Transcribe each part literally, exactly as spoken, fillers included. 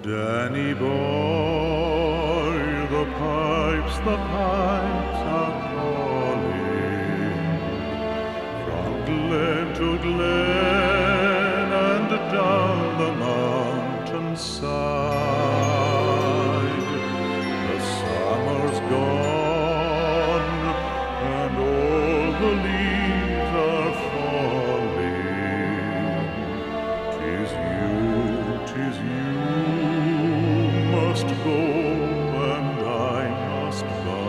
Danny boy, the pipes, the pipes are calling from glen to glen and down the mountainside. The summer's gone and all the leaves are falling. 'Tis you, 'tis you must go and I must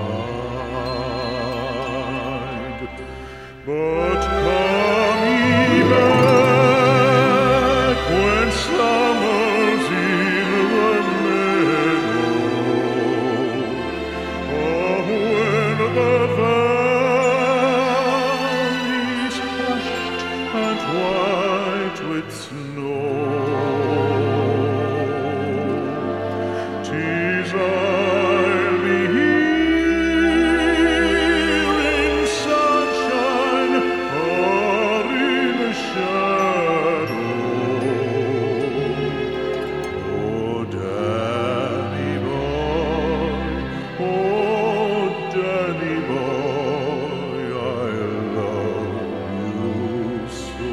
bide. But come ye back when summer's in the meadow, oh, when the valley's hushed and white with snow. 'Tis I'll be here in sunshine or in shadow. Oh, Danny boy, oh, Danny boy, I love you so.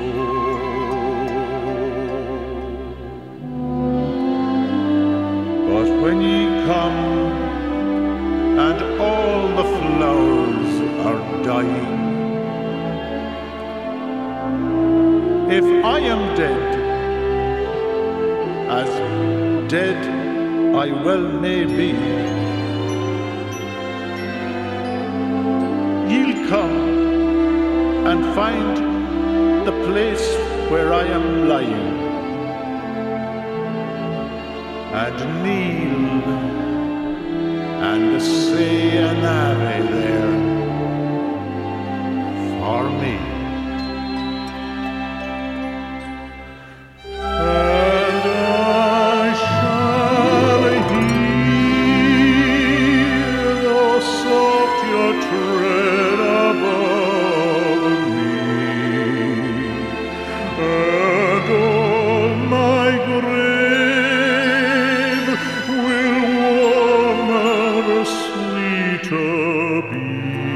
But when ye come and all the flowers are dying, if I am dead, as dead I well may be, ye'll come and find the place where I am lying, and kneel and say an ave there for me. And I shall hear, though soft your tread above me, and all my grave will warmer, sweeter be.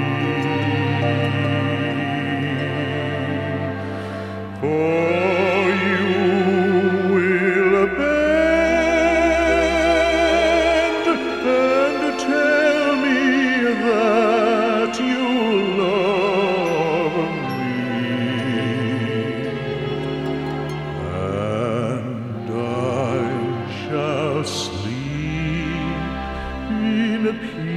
For you will bend and tell me that you love me, and I shall sleep in peace.